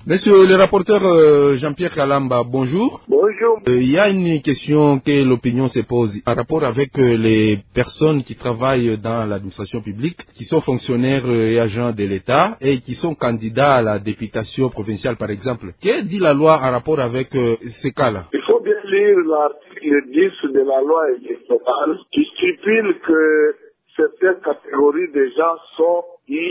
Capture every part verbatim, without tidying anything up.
Monsieur le rapporteur euh, Jean-Pierre Kalamba, bonjour. Bonjour. Euh, Il y a une question que l'opinion se pose en rapport avec euh, les personnes qui travaillent dans l'administration publique, qui sont fonctionnaires euh, et agents de l'État et qui sont candidats à la députation provinciale par exemple. Que dit la loi en rapport avec euh, ces cas-là? Il faut bien lire l'article dix de la loi électorale qui stipule que certaines catégories de gens sont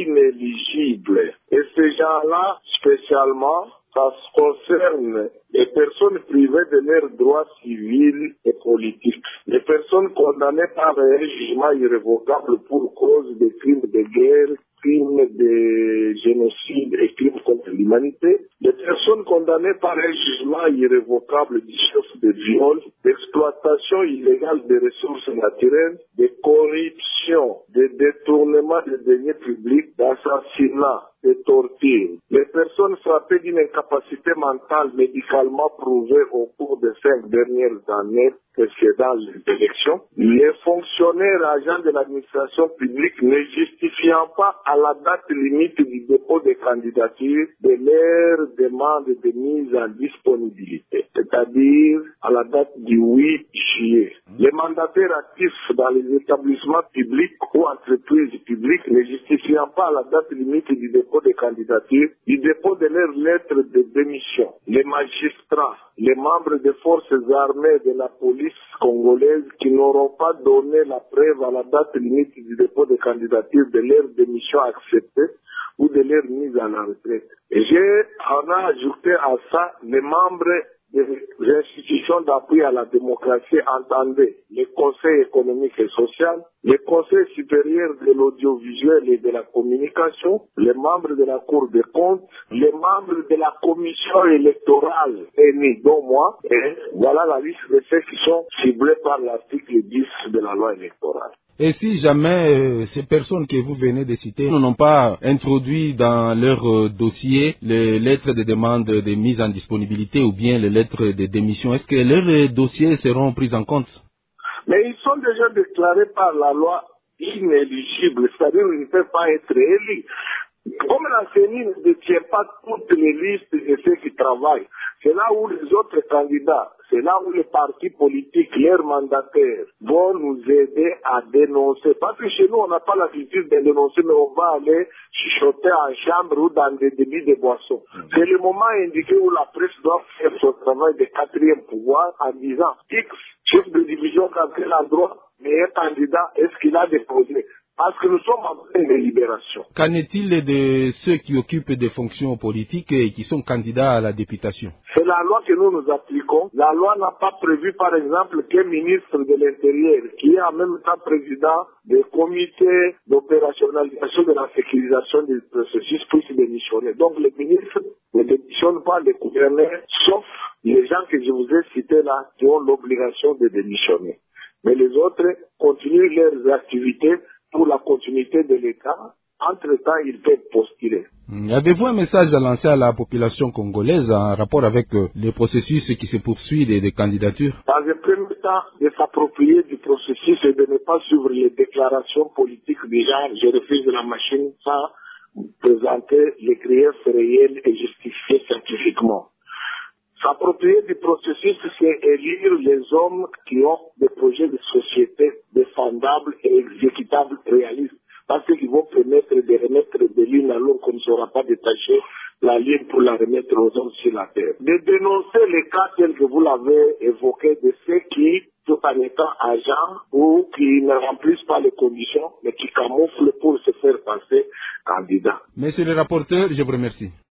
inéligibles. Et ces gens-là, spécialement, ça concerne les personnes privées de leurs droits civils et politiques. Les personnes condamnées par un jugement irrévocable pour cause de crimes de guerre, crimes de génocide et crimes contre l'humanité. Les personnes condamnées par un jugement irrévocable du chef de viol, d'exploitation illégale des ressources naturelles, de corruption, de détournement des deniers publics, d'assassinat, de torture. Les personnes frappées d'une incapacité mentale médicalement prouvée au cours des cinq dernières années précédant les élections. Les fonctionnaires agents de l'administration publique ne justifiant pas à la date limite du dépôt des candidatures de leur demande de mise en disponibilité, c'est-à-dire à la date du huit juillet. Les mandataires actifs dans les établissements publics ou entreprises publiques ne justifiant pas à la date limite du dépôt des candidatures, du dépôt de leurs lettres de démission. Les magistrats, les membres des forces armées de la police congolaise qui n'auront pas donné la preuve à la date limite du dépôt de candidature de leur démission acceptée ou de leur mise à la retraite. Et j'ai en ajouté à ça les membres des institutions d'appui à la démocratie, entendez les conseils économiques et sociaux, les conseils supérieurs de l'audiovisuel et de la communication, les membres de la Cour des comptes, les membres de la commission électorale, et dont moi, et voilà la liste de ceux qui sont ciblés par l'article dix de la loi électorale. Et si jamais euh, ces personnes que vous venez de citer n'ont pas introduit dans leur euh, dossier les lettres de demande de mise en disponibilité ou bien les lettres de démission, est-ce que leurs euh, dossiers seront pris en compte? Mais ils sont déjà déclarés par la loi inéligibles, c'est-à-dire qu'ils ne peuvent pas être élus. Comme la C E N I ne détient pas toutes les listes de ceux qui travaillent, c'est là où les autres candidats, c'est là où les partis politiques, leurs mandataires, vont nous aider à dénoncer. Parce que chez nous, on n'a pas l'habitude de dénoncer, mais on va aller chuchoter en chambre ou dans des débits de boissons. C'est le moment indiqué où la presse doit faire son travail de quatrième pouvoir en disant X, chef de division dans quel endroit, meilleur candidat, est-ce qu'il a déposé? Parce que nous sommes en pleine délibération. Qu'en est-il de ceux qui occupent des fonctions politiques et qui sont candidats à la députation? C'est la loi que nous nous appliquons. La loi n'a pas prévu, par exemple, qu'un ministre de l'Intérieur, qui est en même temps président des comités d'opérationnalisation de la sécurisation du processus, puisse démissionner. Donc, les ministres ne démissionnent pas, les gouverneurs, sauf les gens que je vous ai cités là, qui ont l'obligation de démissionner. Mais les autres continuent leurs activités pour la continuité de l'État. Entre-temps, ils peuvent postuler. Avez-vous un message à lancer à la population congolaise en rapport avec euh, le processus qui se poursuit des, des candidatures? Dans un premier temps, de s'approprier du processus et de ne pas suivre les déclarations politiques des gens. Je refuse la machine sans présenter les griefs réels et justifiés scientifiquement. S'approprier du processus, c'est élire les hommes qui ont des projets de société défendables et exécutables réalistes. Parce qu'ils vont permettre de remettre de l'une à l'autre qu'on ne saura pas détacher la ligne pour la remettre aux hommes sur la terre. De dénoncer les cas tels que vous l'avez évoqué de ceux qui, tout en étant agents ou qui ne remplissent pas les conditions, mais qui camouflent pour se faire passer candidat. Monsieur le rapporteur, je vous remercie.